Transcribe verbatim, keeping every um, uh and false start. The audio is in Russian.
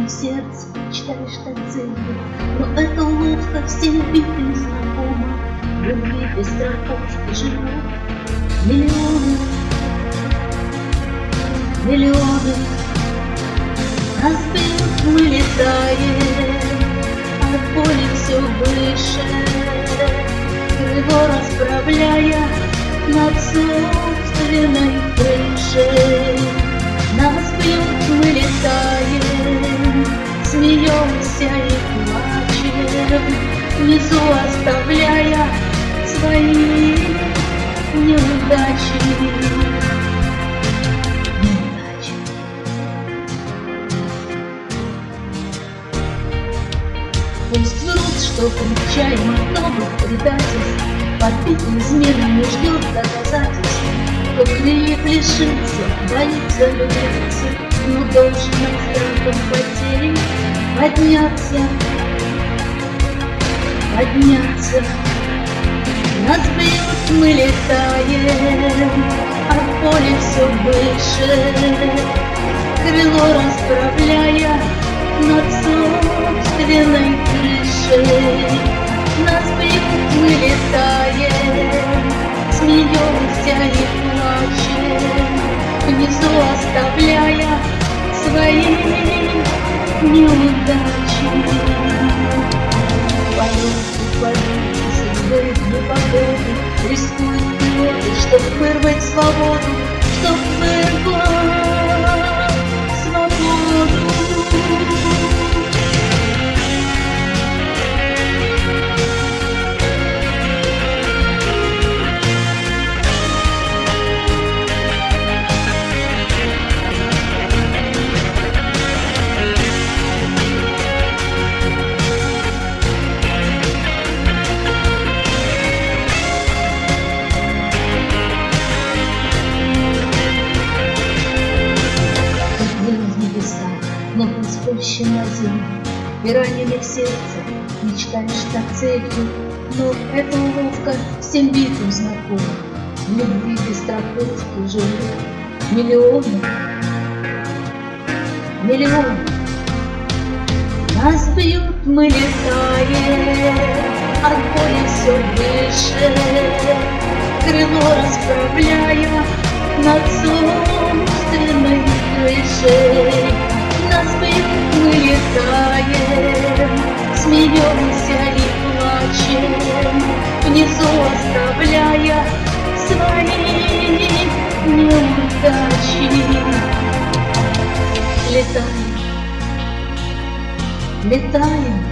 в сердце мечтаешь так целью, но эта уловка всем битым знакома. В любви без страховки живут миллионы, миллионы. Нас бьют, мы летаем, от боли все выше, крыло расправляя над собственной крышей. Нас бьют, мы летаем, смеемся и плачем, внизу оставляя свои неудачи. Неудачи. Пусть врут, что кричаем от новых предательств, подбитый изменами ждет доказательств. Кто клеит, лишится, боится любиться, но должен над страхом потери подняться, подняться. Нас бьют, мы летаем, от поля все выше, крыло расправляя над собственной крышей. Нас бьют, мы летаем, смеемся и плачем, внизу оставляя свои неудачи. Полоски, полоски, судьбы, непогоды, рискуют пилоты, чтоб вырвать свободу, чтоб вырвать свободу. Но спущена земля, и раненый в сердце мечтаешь так целью, но эта уловка всем битым знакома. В любви без страховки живут миллионы, миллионы. Нас бьют, мы летаем, от боли все выше, крыло расправляя над собственной крышей. Нас бьют, мы летаем, смеемся и плачем, внизу оставляя свои неудачи. Летаем, летаем,